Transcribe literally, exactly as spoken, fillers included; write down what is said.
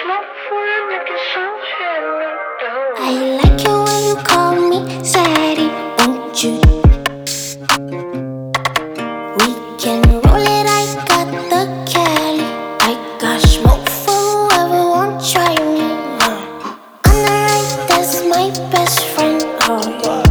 I like it when you call me Sadie, won't you? We can roll it, I got the Cali. I got smoke for whoever won't try me. On the right, that's my best friend. Oh.